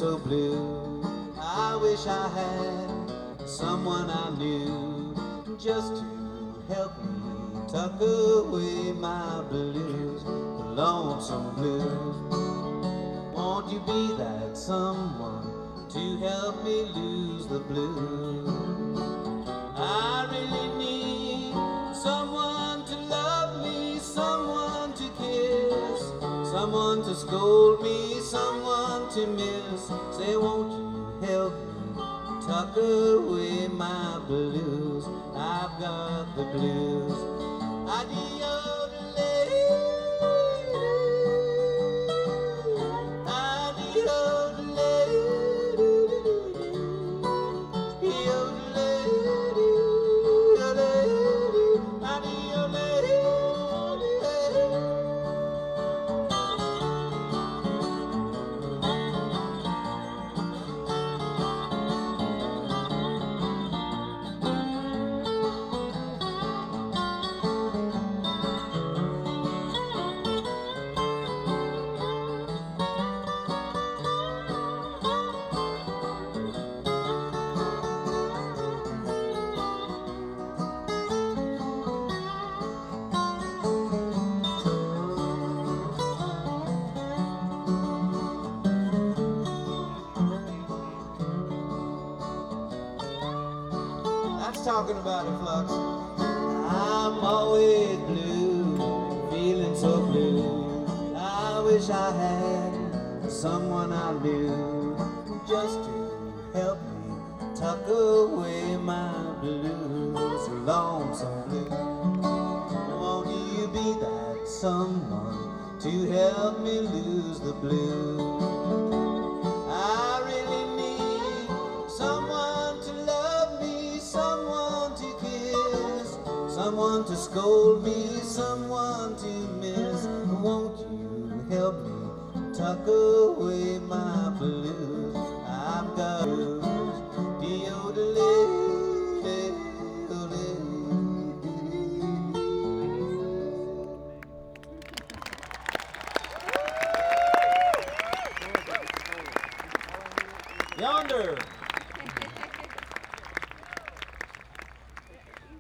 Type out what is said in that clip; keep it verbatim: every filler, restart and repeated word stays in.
so blue. I wish I had someone I knew just to help me tuck away my blues, the lonesome blues. Won't you be that someone to help me lose the blues? I really need someone to love me, someone to kiss, someone to scold me, someone to miss. Say, won't you help me tuck away my blues? I've got the blues. Adio-de-lay, adio-de-lay, talking about it, Flux. I'm always blue, feeling so blue. I wish I had someone I knew just to help me tuck away my blues, lonesome blue. Won't you be that someone to help me lose the blues? I really need someone to love me, someone to kiss, someone to scold me, someone to miss. Won't you help me tuck away my blues? I've got blues. Yonder.